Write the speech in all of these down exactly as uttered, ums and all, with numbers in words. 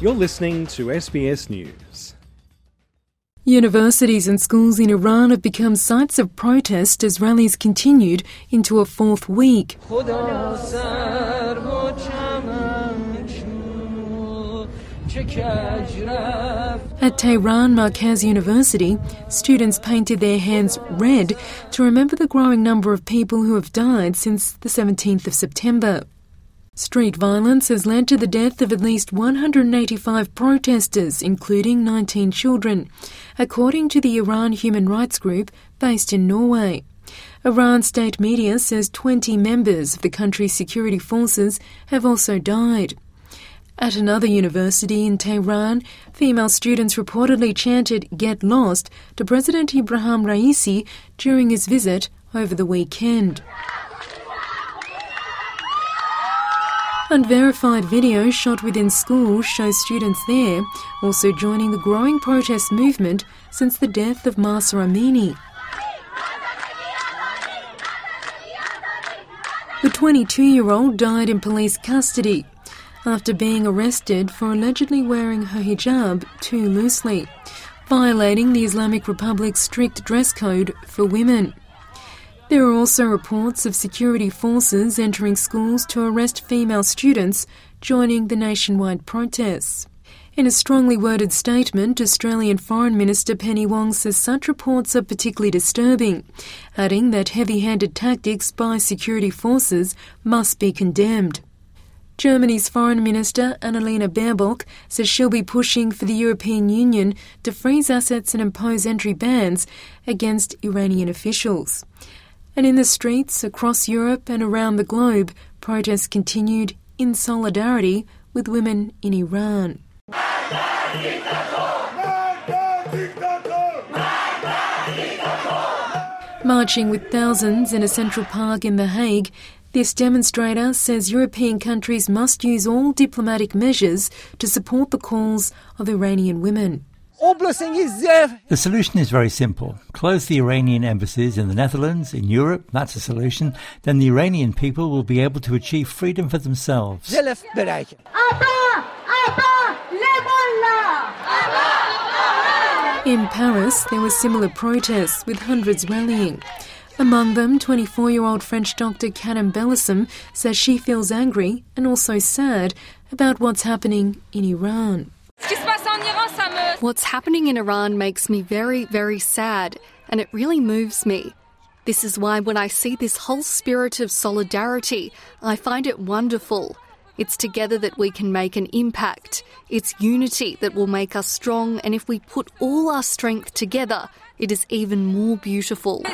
You're listening to S B S News. Universities and schools in Iran have become sites of protest as rallies continued into a fourth week. At Tehran Markaz University, students painted their hands red to remember the growing number of people who have died since the seventeenth of September. Street violence has led to the death of at least one hundred eighty-five protesters, including nineteen children, according to the Iran Human Rights Group based in Norway. Iran state media says twenty members of the country's security forces have also died. At another university in Tehran, female students reportedly chanted "Get Lost" to President Ibrahim Raisi during his visit over the weekend. Unverified video shot within schools shows students there also joining the growing protest movement since the death of Mahsa Amini. The twenty-two-year-old died in police custody after being arrested for allegedly wearing her hijab too loosely, violating the Islamic Republic's strict dress code for women. There are also reports of security forces entering schools to arrest female students joining the nationwide protests. In a strongly worded statement, Australian Foreign Minister Penny Wong says such reports are particularly disturbing, adding that heavy-handed tactics by security forces must be condemned. Germany's Foreign Minister Annalena Baerbock says she'll be pushing for the European Union to freeze assets and impose entry bans against Iranian officials. And in the streets across Europe and around the globe, protests continued in solidarity with women in Iran. Marching with thousands in a central park in The Hague, this demonstrator says European countries must use all diplomatic measures to support the calls of Iranian women. The solution is very simple. Close the Iranian embassies in the Netherlands, in Europe, that's a solution. Then the Iranian people will be able to achieve freedom for themselves. In Paris, there were similar protests with hundreds rallying. Among them, twenty-four-year-old French doctor Karim Bellasem says she feels angry and also sad about what's happening in Iran. What's happening in Iran makes me very, very sad, and it really moves me. This is why when I see this whole spirit of solidarity, I find it wonderful. It's together that we can make an impact. It's unity that will make us strong, and if we put all our strength together, it is even more beautiful.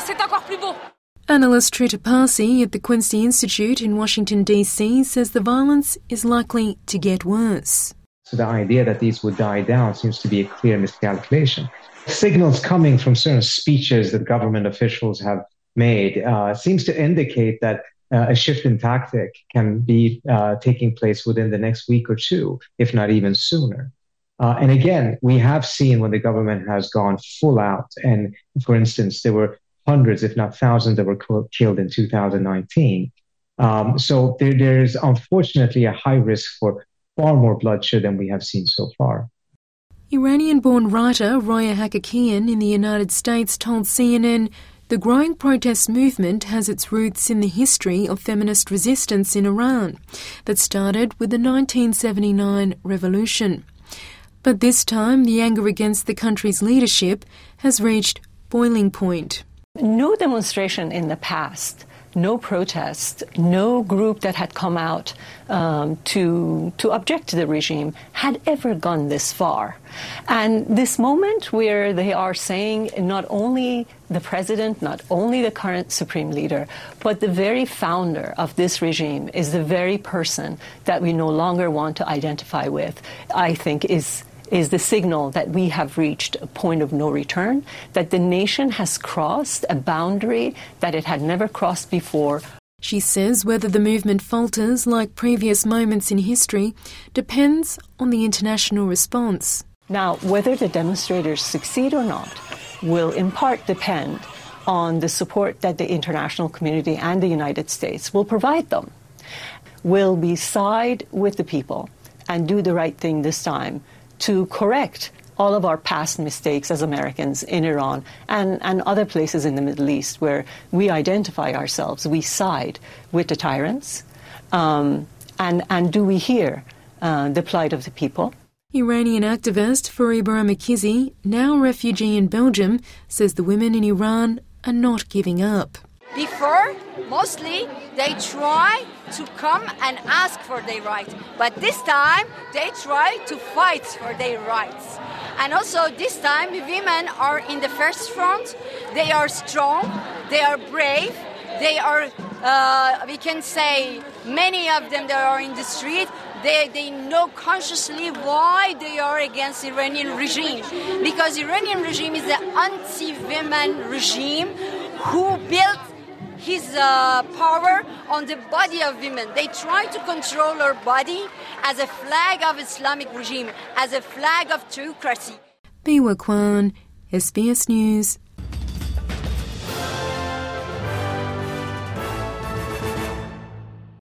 Analyst Trita Parsi at the Quincy Institute in Washington, D C says the violence is likely to get worse. So the idea that these would die down seems to be a clear miscalculation. Signals coming from certain speeches that government officials have made uh, seems to indicate that uh, a shift in tactic can be uh, taking place within the next week or two, if not even sooner. Uh, and again, we have seen when the government has gone full out. And for instance, there were hundreds, if not thousands, that were killed in two thousand nineteen. Um, so there, there's unfortunately a high risk for far more bloodshed than we have seen so far. Iranian-born writer Roya Hakakian in the United States told C N N the growing protest movement has its roots in the history of feminist resistance in Iran that started with the nineteen seventy-nine revolution. But this time, the anger against the country's leadership has reached boiling point. No demonstration in the past, no protest, no group that had come out um, to to object to the regime had ever gone this far. And this moment where they are saying not only the president, not only the current supreme leader, but the very founder of this regime is the very person that we no longer want to identify with, I think is is the signal that we have reached a point of no return, that the nation has crossed a boundary that it had never crossed before. She says whether the movement falters like previous moments in history depends on the international response. Now, whether the demonstrators succeed or not will in part depend on the support that the international community and the United States will provide them. Will we side with the people and do the right thing this time to correct all of our past mistakes as Americans in Iran and, and other places in the Middle East where we identify ourselves, we side with the tyrants, um, and, and do we hear uh, the plight of the people? Iranian activist Fariba Amikizi, now a refugee in Belgium, says the women in Iran are not giving up. Before, mostly, they try to come and ask for their rights. But this time, they try to fight for their rights. And also, this time, women are in the first front. They are strong. They are brave. They are, uh, we can say, many of them that are in the street, they, they know consciously why they are against the Iranian regime. Because the Iranian regime is the anti-women regime who built his uh, power on the body of women. They try to control our body as a flag of Islamic regime, as a flag of theocracy. Biwa Kwan, S B S News.